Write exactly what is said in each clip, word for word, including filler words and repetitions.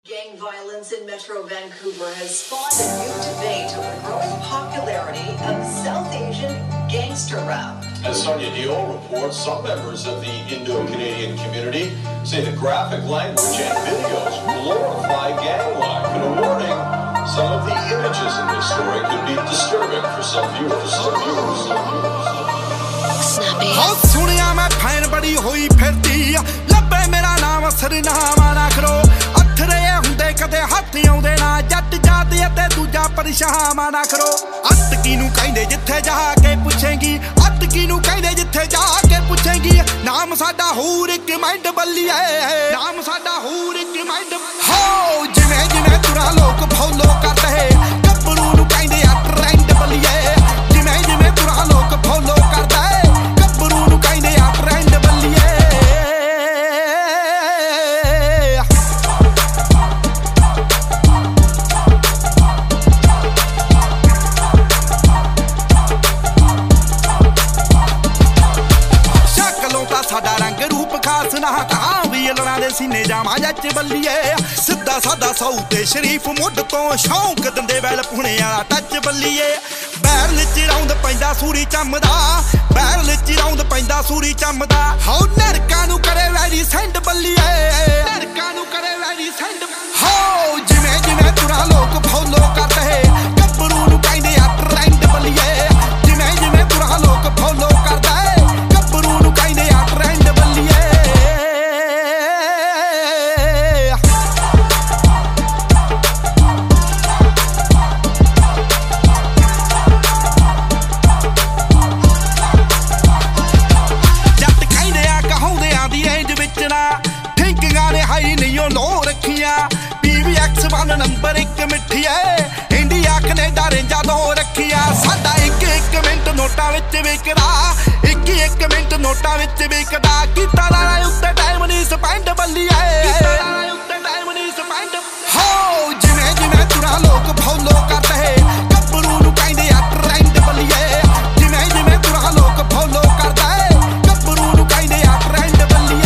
Gang violence in Metro Vancouver has spawned a new debate over the growing popularity of South Asian gangster rap. As Sonia Diol reports, some members of the Indo-Canadian community say the graphic language and videos glorify gang life. And a warning, some of the images in this story could be disturbing for some viewers. Some viewers, some viewers. Snappy. Oh, सुनिया मैं fan बड़ी हुई फिरती लब्बे मेरा नाम सरनामा ना करो अथरे हुंदे कदे हत्थ आउंदे ना जट जात अते दूजा परेशान ना करो अत किनू कहंदे जिथे जा के पुछेंगी अत किनू कहंदे जिथे जा के पुछेंगी नाम साडा हूर इक माइंड बल्लीए नाम साडा हूर इक माइंड हो जिवें जिवें तुरा लोक फॉलो करदे गब्बरू नू कहंदे आ ट्रेंड बल्लीए जिवें जिवें तुरा लोक फॉलो करदे गब्बरू नू कहंदे आ ट्रेंड बल्लीए साडा रंग रूप खास ना कहां भी लड़ा दे सीने जावा जच बल्लीए सीधा सादा सौते शरीफ मुੱਢ ਤੋਂ ਸ਼ੌਂਕ ਦਿੰਦੇ ਵੈਲ ਪੁਣੇ ਵਾਲਾ ਟੱਚ ਬੱਲੀਏ ਬੈਰਲ ਚ ਰੌਂਦ ਪੈਂਦਾ ਸੂਰੀ ਚੰਮਦਾ ਬੈਰਲ ਚ ਰੌਂਦ ਪੈਂਦਾ ਸੂਰੀ ਚੰਮਦਾ ਹੋ ਨਰਕਾਂ ਨੂੰ ਕਰੇ ਵੈਰੀ ਸੈਂਡ ਬੱਲੀਏ ਨਰਕਾਂ ਨੂੰ ਕਰੇ ਵੈਰੀ ਸੈਂਡ ਹੋ ਜਿਵੇਂ ਜਿਵੇਂ ਤੁਰਾ ਲੋਕ ਫੋਲੋ ਕਰਦੇ ਗੱਭਰੂ ਨੂੰ ਕਹਿੰਦੇ ਆ ਟ੍ਰੈਂਡ ਬੱਲੀਏ ਜਿਵੇਂ ਜਿਵੇਂ ਤੁਰਾ ਲੋਕ ਫੋਲੋ ਕਰਦੇ ਗੱਭਰੂ ਨੂੰ ਕਹਿੰਦੇ ਆ ਟ੍ਰੈਂਡ ਬੱਲੀਏ ਜੱਟ ਕਹਿੰਦੇ ਆ ਕਹਾਉਂਦਿਆਂ ਦੀ ਇੰਜ ਵਿੱਚ ਨਾ ਠਿੰਕਾਂ ਨੇ ਹਾਈ ਨਹੀਂ ਉਹ ਲੋ ਰੱਖੀਆਂ P V X one number ਇੱਕ ਮਿੱਠੀਏ ਇੰਡੀਆ ਕੈਨੇਡਾ ਰੇਂਜਾਂ ਦੋ ਰੱਖੀਆਂ ਸਾਡਾ ਇੱਕ ਇੱਕ ਮਿੰਟ ਨੋਟਾਂ ਵਿੱਚ ਵਿਕਦਾ ਇੱਕ ਇੱਕ ਮਿੰਟ ਨੋਟਾਂ ਵਿੱਚ ਵਿਕਦਾ ਕੀਤਾ ਲਾਲਾ ਉੱਤੇ ਟਾਈਮ ਨਹੀਂ ਸਪੈਂਡ ਬੱਲੀਏ ਕੀਤਾ ਲਾਲਾ ਉੱਤੇ ਟਾਈਮ ਨਹੀਂ ਸਪੈਂਡ ਹੋ ਜਿਵੇਂ ਜਿਵੇਂ ਤੁਰਾ ਲੋਕ ਫੋਲੋ ਕਰਦੇ ਗੱਭਰੂ ਨੂੰ ਕਹਿੰਦੇ ਆ ਟ੍ਰੈਂਡ ਬੱਲੀਏ ਜਿਵੇਂ ਜਿਵੇਂ ਤੁਰਾ ਲੋਕ ਫੋਲੋ ਕਰਦੇ ਗੱਭਰੂ ਨੂੰ ਕਹਿੰਦੇ ਆ ਟ੍ਰੈਂਡ ਬੱਲੀਏ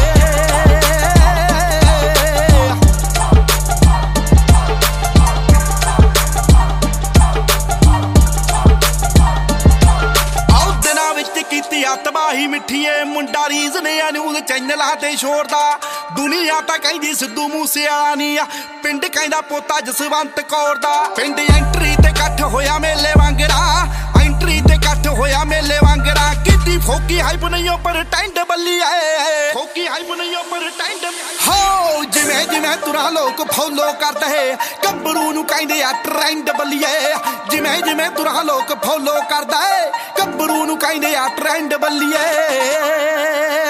ਕੀਤੀ ਆ ਤਬਾਹੀ ਮਿੱਠੀਏ ਮੁੰਡਾ ਰੀਜ਼ ਨੇ ਨਿਊਜ਼ ਚੈਨਲਾਂ ਤੇ ਛੋੜਦਾ ਦੁਨੀਆ ਤਾਂ ਕਹਿੰਦੀ ਸਿੱਧੂ ਮੂਸੇਵਾਲਾ ਨਹੀਂ ਆ ਪਿੰਡ ਕਹਿੰਦਾ ਪੋਤਾ ਜਸਵੰਤ ਕੌਰ ਦਾ ਪਿੰਡ ਐਂਟਰੀ ਤੇ ਇਕੱਠ ਹੋਇਆ ਮੇਲੇ ਵਾਂਗਰਾ ਐਂਟਰੀ ਤੇ ਇਕੱਠ ਹੋਇਆ ਮੇਲੇ ਵਾਂਗਰਾ ਕਿੱਡੀ ਫੋਕੀ ਹਾਈਪ ਨਹੀਂ ਉਹ ਪਰ ਟੈਂਡ ਬੱਲੀਏ ਫੋਕੀ ਹਾਈਪ ਨਹੀਂ ਉਹ ਪਰ ਟੈਂਡ ਹੋ ਜਿਵੇਂ ਜਿਵੇਂ ਤੁਰਾ ਲੋਕ ਫੋਲੋ ਕਰਦੇ ਗੱਭਰੂ ਨੂੰ ਕਹਿੰਦੇ ਆ ਟ੍ਰੈਂਡ ਬੱਲੀਏ ਜਿਵੇਂ ਜਿਵੇਂ ਤੁਰਾ ਲੋਕ ਫੋਲੋ ਕਰਦਾ ਗੱਭਰੂ ਨੂੰ ਕਹਿੰਦੇ ਆ ਟ੍ਰੈਂਡ ਬੱਲੀਏ